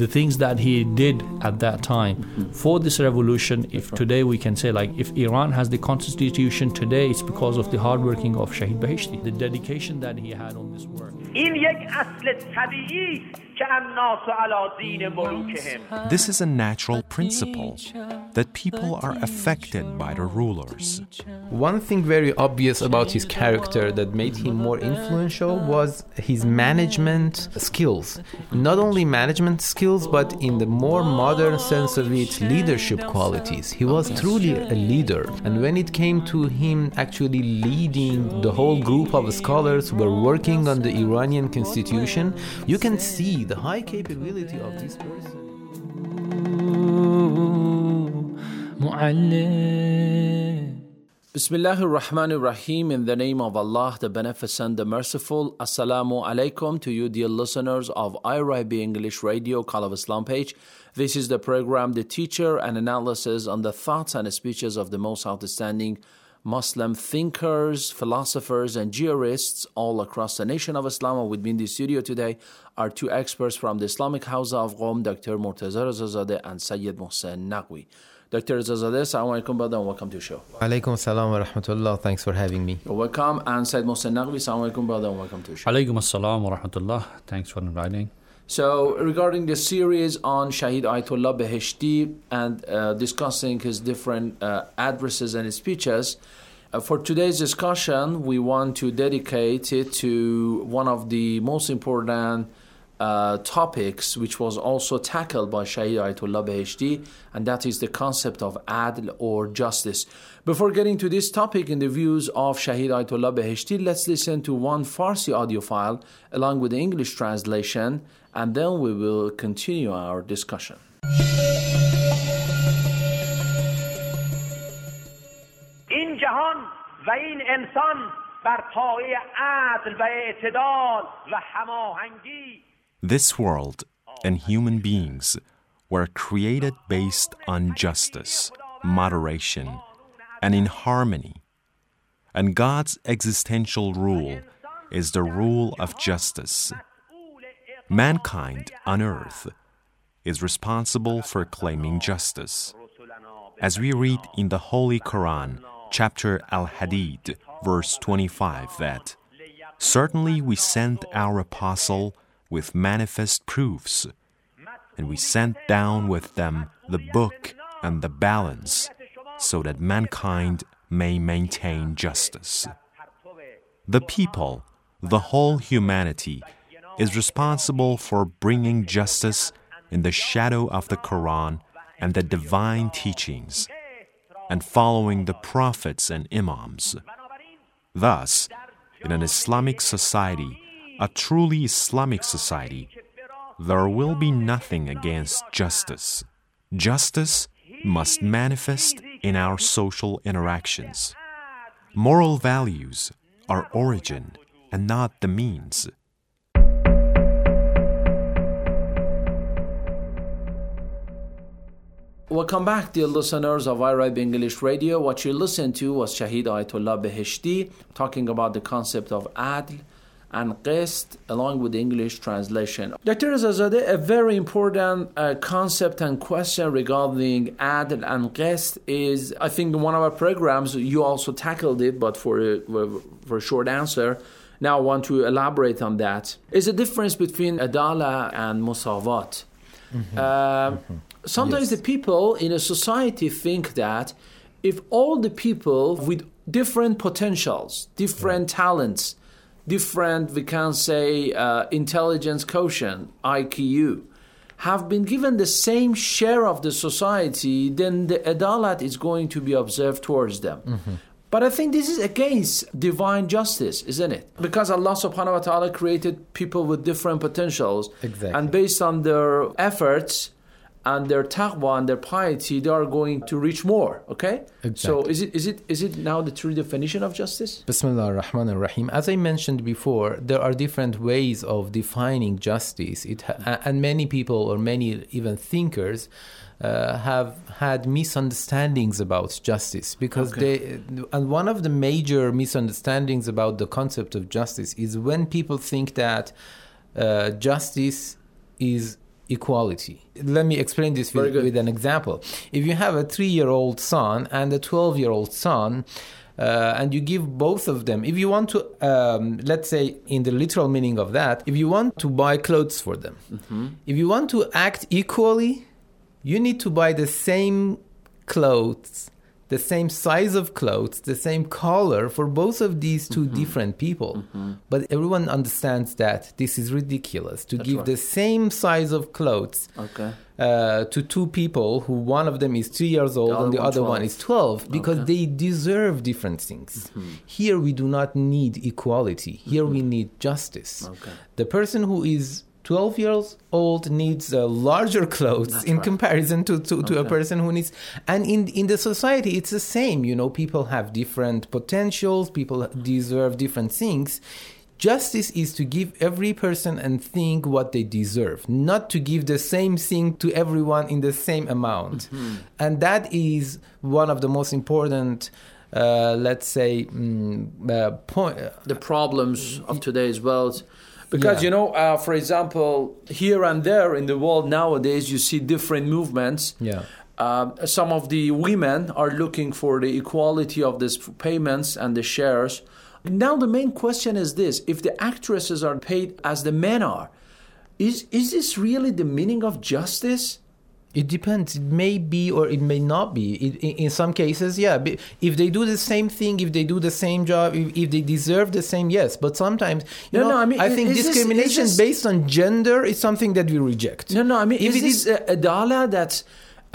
the things that he did at that time for this revolution. If today we can say, like, if Iran has the constitution today, it's because of the hard working of Shahid Baheshti, the dedication that he had on this work. This is a natural principle, that people are affected by the rulers. One thing very obvious about his character that made him more influential was his management skills. Not only management skills, but in the more modern sense of it, leadership qualities. He was truly a leader. And when it came to him actually leading the whole group of scholars who were working on the Iranian constitution, you can see the high capability of this person. Bismillahir Rahmanir Rahim. In the name of Allah, the Beneficent, the Merciful. Assalamu alaikum to you, dear listeners of IRIB English Radio Call of Islam page. This is the program, the teacher and analysis on the thoughts and speeches of the most outstanding Muslim thinkers, philosophers, and jurists all across the nation of Islam. With me in the studio today are two experts from the Islamic House of Qom, Dr. Murtaza Rezazadeh and Sayyid Mohsen Naqvi. Dr. Rezazadeh, assalamu alaikum, brother, and welcome to the show. Alaikum salam wa rahmatullah. Thanks for having me. You're welcome. And Sayyid Mohsen Naqvi, assalamu alaikum, brother, and welcome to the show. Alaikum assalam wa rahmatullah. Thanks for inviting. So, regarding the series on Shahid Ayatollah Baheshti and discussing his different addresses and speeches, for today's discussion, we want to dedicate it to one of the most important topics, which was also tackled by Shahid Ayatollah Baheshti, and that is the concept of adl or justice. Before getting to this topic in the views of Shahid Ayatollah Baheshti, let's listen to one Farsi audio file along with the English translation, and then we will continue our discussion. این جهان و این انسان بر پایه عدل و اعتدال و هماهنگی. This world and human beings were created based on justice, moderation, and in harmony. And God's existential rule is the rule of justice. Mankind on earth is responsible for claiming justice. As we read in the Holy Quran, chapter Al-Hadid, verse 25, that certainly we sent our apostle with manifest proofs, and we sent down with them the book and the balance, so that mankind may maintain justice. The people, the whole humanity, is responsible for bringing justice in the shadow of the Quran and the divine teachings, and following the prophets and imams. Thus, in an Islamic society, a truly Islamic society, there will be nothing against justice. Justice must manifest in our social interactions. Moral values are origin and not the means. Welcome back, dear listeners of IRIB English Radio. What you listened to was Shahid Ayatollah Baheshti talking about the concept of adl and qist along with the English translation. Dr. Rezazadeh, a very important concept and question regarding adl and qist is, I think in one of our programs you also tackled it, but for a short answer, now I want to elaborate on that. Is the difference between adala and musawat. Sometimes the people in a society think that if all the people with different potentials, different talents, different, we can say, intelligence quotient, IQ, have been given the same share of the society, then the adalat is going to be observed towards them. But I think this is against divine justice, isn't it? Because Allah subhanahu wa ta'ala created people with different potentials. Exactly. And based on their efforts and their taqwa and their piety, they are going to reach more, okay? Exactly. So is it now the true definition of justice? Bismillah ar-Rahman ar-Rahim. As I mentioned before, there are different ways of defining justice. And many people, or many even thinkers, have had misunderstandings about justice, because and one of the major misunderstandings about the concept of justice is when people think that justice is equality. Let me explain this with an example. If you have a 3-year-old son and a 12-year-old son, and you give both of them, if you want to, let's say in the literal meaning of that, if you want to buy clothes for them, if you want to act equally, you need to buy the same clothes, the same size of clothes, the same color for both of these two different people. But everyone understands that this is ridiculous to give the same size of clothes to two people who one of them is 3 years old and the other one is 12 because they deserve different things. Here we do not need equality. Here we need justice. The person who is 12 years old needs larger clothes in comparison to a person who needs... And in the society, it's the same. You know, people have different potentials. People deserve different things. Justice is to give every person and thing what they deserve, not to give the same thing to everyone in the same amount. And that is one of the most important... let's say, the problems of today's world. Because, you know, for example, here and there in the world nowadays, you see different movements. Some of the women are looking for the equality of these payments and the shares. Now, the main question is this. If the actresses are paid as the men are, is this really the meaning of justice? It depends. It may be or it may not be. In some cases, yeah. If they do the same thing, if they do the same job, if they deserve the same, yes. But sometimes, I think discrimination based on gender is something that we reject. Is this adala that,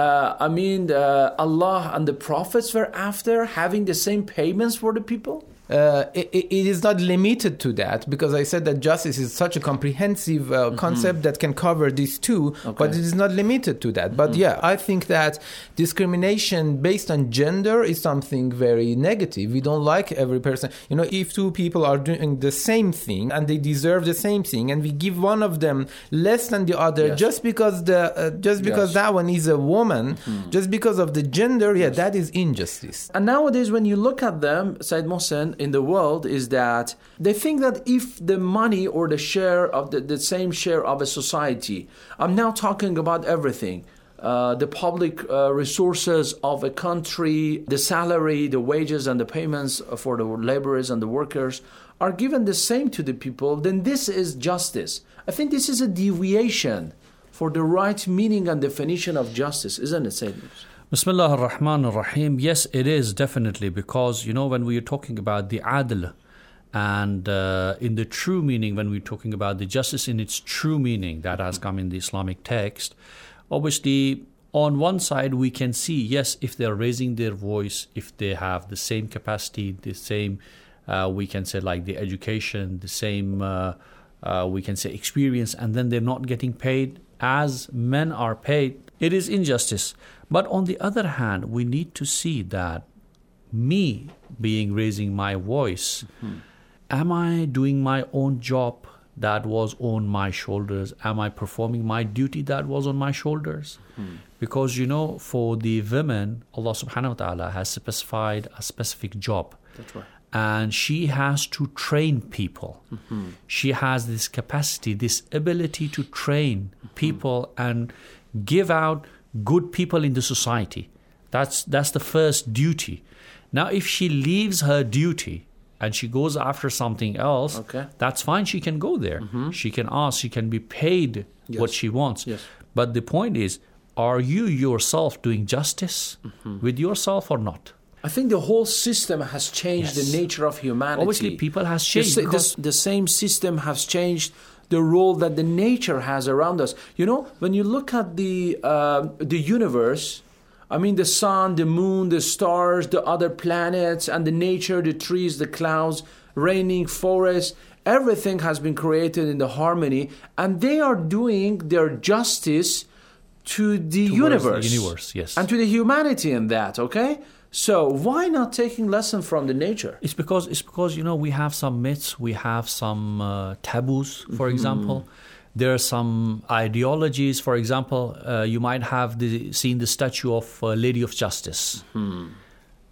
Allah and the prophets were after having the same payments for the people? It is not limited to that because I said that justice is such a comprehensive concept that can cover these two, but it is not limited to that. But yeah, I think that discrimination based on gender is something very negative. We don't like every person. You know, if two people are doing the same thing and they deserve the same thing and we give one of them less than the other just because because that one is a woman, just because of the gender, that is injustice. And nowadays when you look at them, Said Mohsen, in the world is that they think that if the money or the share of the same share of a society, I'm now talking about everything, the public resources of a country, the salary, the wages and the payments for the laborers and the workers are given the same to the people, then this is justice. I think this is a deviation for the right meaning and definition of justice, isn't it, Sayyid? Bismillah ar-Rahman ar-Rahim. Yes, it is definitely because, you know, when we are talking about the adl and in the true meaning, when we're talking about the justice in its true meaning that has come in the Islamic text, obviously on one side we can see, yes, if they're raising their voice, if they have the same capacity, the same, we can say like the education, the same, we can say experience, and then they're not getting paid as men are paid, it is injustice. But on the other hand, we need to see that me raising my voice, am I doing my own job that was on my shoulders? Am I performing my duty that was on my shoulders? Because, you know, for the women, Allah subhanahu wa ta'ala has specified a specific job. That's right. And she has to train people. She has this capacity, this ability to train people and give out good people in the society. That's the first duty. Now, if she leaves her duty and she goes after something else, that's fine. She can go there. She can ask. She can be paid what she wants. But the point is, are you yourself doing justice with yourself or not? I think the whole system has changed the nature of humanity. Obviously, people has changed. The same system has changed the role that the nature has around us. You know, when you look at the universe, I mean, the sun, the moon, the stars, the other planets, and the nature, the trees, the clouds, raining, forests, everything has been created in the harmony, and they are doing their justice to the universe, yes, and to the humanity in that. Okay. So why not taking lesson from the nature? It's because you know, we have some myths, we have some taboos. For example, there are some ideologies. For example, you might have seen the statue of Lady of Justice.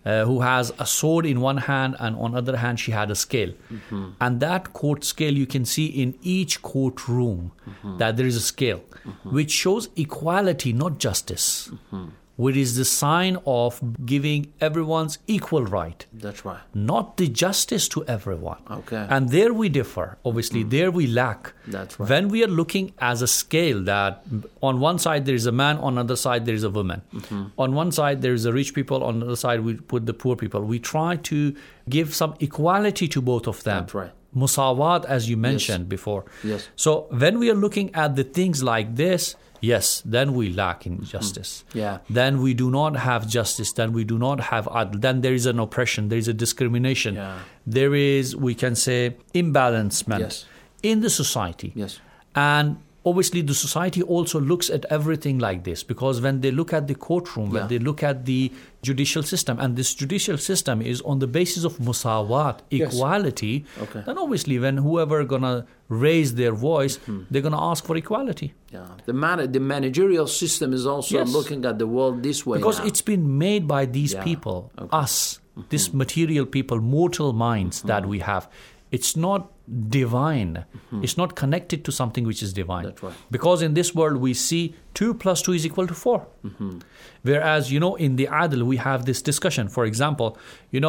who has a sword in one hand, and on the other hand she had a scale. And that court scale, you can see in each courtroom that there is a scale, which shows equality, not justice, which is the sign of giving everyone's equal right. That's right. Not the justice to everyone. Okay. And there we differ. Obviously, there we lack. That's right. When we are looking as a scale that on one side there is a man, on the other side there is a woman. On one side there is the rich people, on the other side we put the poor people. We try to give some equality to both of them. That's right. Musawat, as you mentioned before. Yes. So when we are looking at the things like this, yes, then we lack in justice. Yeah. Then we do not have justice. Then we do not have adl. Then there is an oppression. There is a discrimination. Yeah. There is, we can say, imbalancement in the society. Yes. And obviously the society also looks at everything like this, because when they look at the courtroom, when they look at the judicial system, and this judicial system is on the basis of musawat, equality, then obviously when whoever gonna raise their voice, they're gonna ask for equality. Yeah. The managerial system is also looking at the world this way because now. it's been made by these people, us, this material people, mortal minds that we have. It's not divine. It's not connected to something which is divine. That's right. Because in this world we see 2 + 2 is equal to 4. Whereas, in the adl we have this discussion. For example,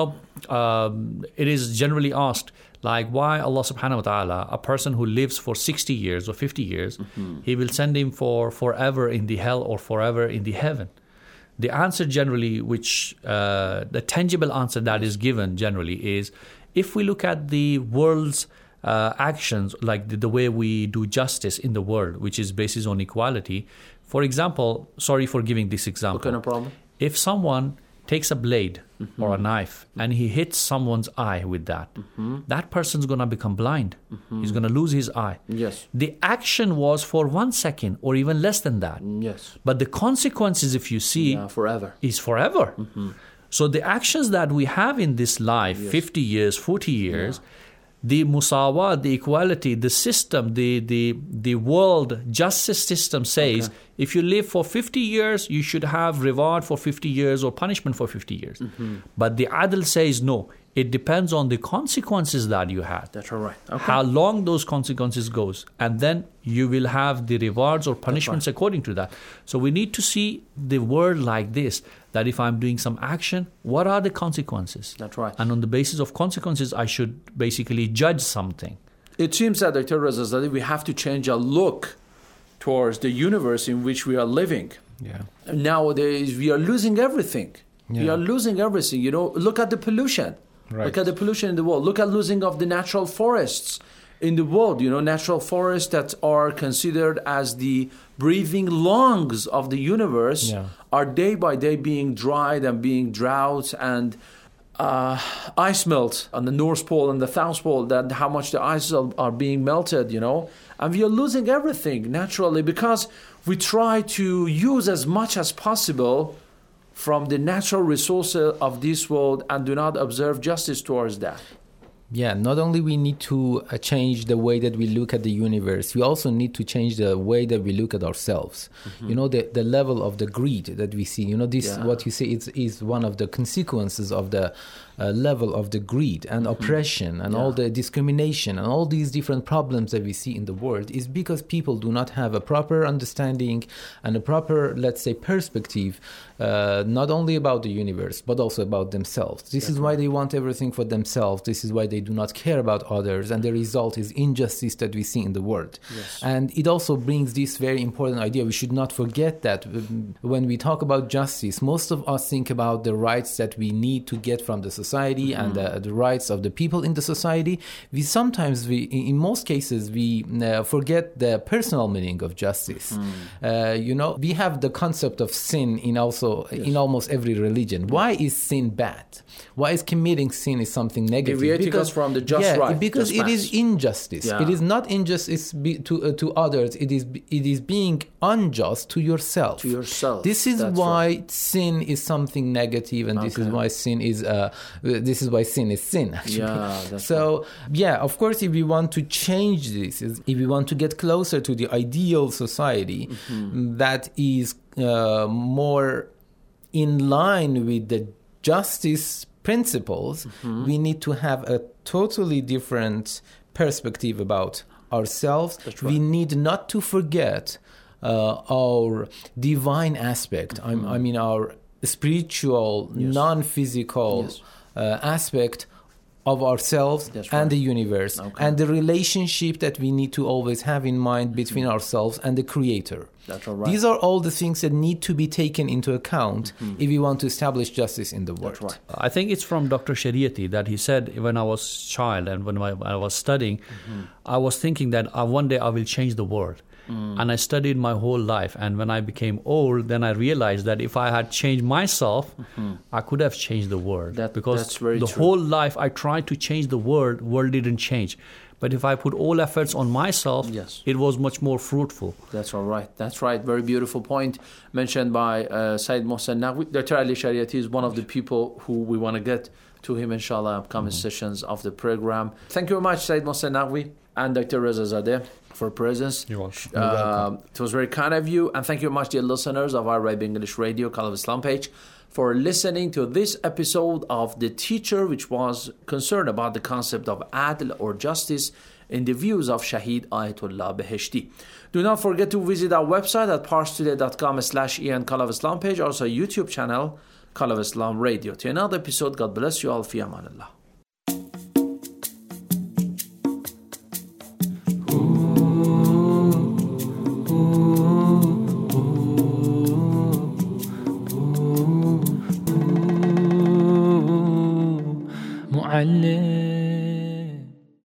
it is generally asked, like, why Allah subhanahu wa ta'ala, a person who lives for 60 years or 50 years, he will send him for forever in the hell or forever in the heaven. The answer generally, the tangible answer that is given generally is, if we look at the world's actions, like the way we do justice in the world, which is based on equality. For example, sorry for giving this example. Okay, no problem. If someone takes a blade or a knife and he hits someone's eye with that, that person's going to become blind. He's going to lose his eye. Yes. The action was for 1 second or even less than that. Yes. But the consequences, if you see, forever. is forever. So the actions that we have in this life, 50 years, 40 years, the musawat, the equality, the system, the world justice system says, if you live for 50 years, you should have reward for 50 years or punishment for 50 years. But the adl says, no, it depends on the consequences that you had. That's all right. Okay. How long those consequences goes. And then you will have the rewards or punishments according to that. So we need to see the world like this, that if I'm doing some action, what are the consequences? That's right. And on the basis of consequences, I should basically judge something. It seems that, Dr. Rezazadeh, we have to change our look towards the universe in which we are living. Yeah. Nowadays, we are losing everything. We are losing everything. Look at the pollution. Right. Look at the pollution in the world. Look at losing of the natural forests in the world. Natural forests that are considered as the breathing lungs of the universe are day by day being dried and being drought and ice melt on the North Pole and the South Pole, that how much the ices are being melted, and we are losing everything naturally because we try to use as much as possible from the natural resources of this world and do not observe justice towards that. Yeah, not only we need to change the way that we look at the universe, we also need to change the way that we look at ourselves. The level of the greed that we see, what you say is one of the consequences of the level of the greed and oppression and all the discrimination and all these different problems that we see in the world is because people do not have a proper understanding and a proper, let's say, perspective, not only about the universe, but also about themselves. This is why they want everything for themselves. This is why they do not care about others. And the result is injustice that we see in the world. Yes. And it also brings this very important idea. We should not forget that when we talk about justice, most of us think about the rights that we need to get from the society and the rights of the people in the society. In most cases, we forget the personal meaning of justice. We have the concept of sin in almost every religion. Why is sin bad? Why is committing sin is something negative? Deviating us from the just right. Because it is injustice. Yeah. It is not injustice to others. It is being unjust to yourself. To yourself. This is why sin is something negative, and this is why sin is sin. Actually. Yeah. Of course, if we want to change this, if we want to get closer to the ideal society that is more in line with the justice principles, we need to have a totally different perspective about ourselves. That's right. We need not to forget our divine aspect. I mean, our spiritual, non-physical aspect of ourselves and the universe, and the relationship that we need to always have in mind between ourselves and the Creator. That's all right. These are all the things that need to be taken into account if we want to establish justice in the world. That's right. I think it's from Dr. Shariati that he said, when I was a child and when I was studying, I was thinking that one day I will change the world. And I studied my whole life. And when I became old, then I realized that if I had changed myself, I could have changed the world. Because that's very the true. whole life I tried to change the world didn't change. But if I put all efforts on myself, it was much more fruitful. That's all right. That's right. Very beautiful point mentioned by Sayyid Mohsen Naqvi. Dr. Ali Shariati is one of the people who we want to get to him, inshallah, upcoming sessions of the program. Thank you very much, Sayyid Mohsen Naqvi and Dr. Reza Zadeh, for presence. You're welcome. It was very kind of you. And thank you very much, dear listeners of Arabic English Radio, Call of Islam page, for listening to this episode of The Teacher, which was concerned about the concept of adl or justice in the views of Shaheed Ayatollah Beheshti. Do not forget to visit our website at parstoday.com/en Call of Islam page, also YouTube channel, Call of Islam Radio. To another episode, God bless you all. Fi amanillah.